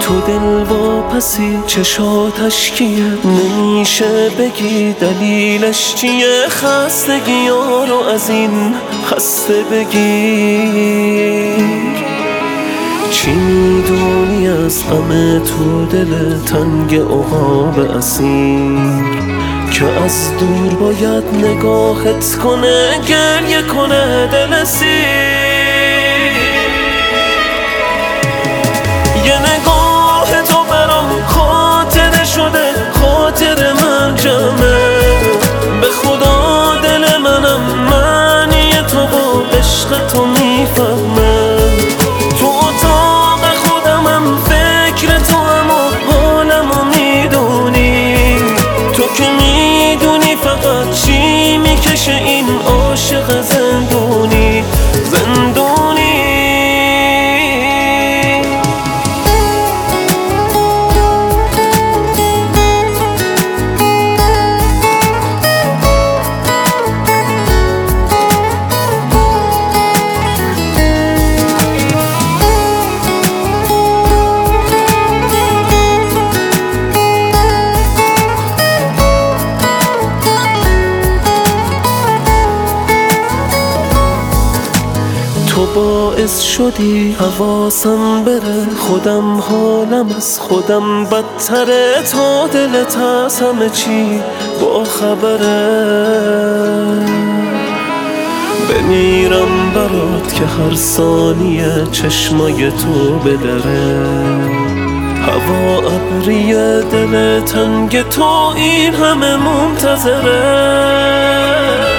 تو دلواپسی چشاتش کیه؟ نمیشه بگی دلیلش چیه؟ خستگی ها رو از این خسته بگیر. چی میدونی از غم تو دل تنگ عقاب اسیر که از دور باید نگاهت کنه گریه کنه دل سیر. یه نگاه تو برام خاطره شده خاطر من جمعه، به خدا دل منم معنی تو و عشق تو میفهمه. تو اتاق خودمم فکر تو هم و حالمو میدونی، تو که میدونی فقط چی میکشه این عاشق زندونی زندونی. تو باعث شدی حواسم بره، خودم حالم از خودم بدتره. تا دلت از همه چی با خبره، بمیرم برات که هر ثانیه چشمای تو بدره. هوا ابریه دل تنگ تو این همه منتظره.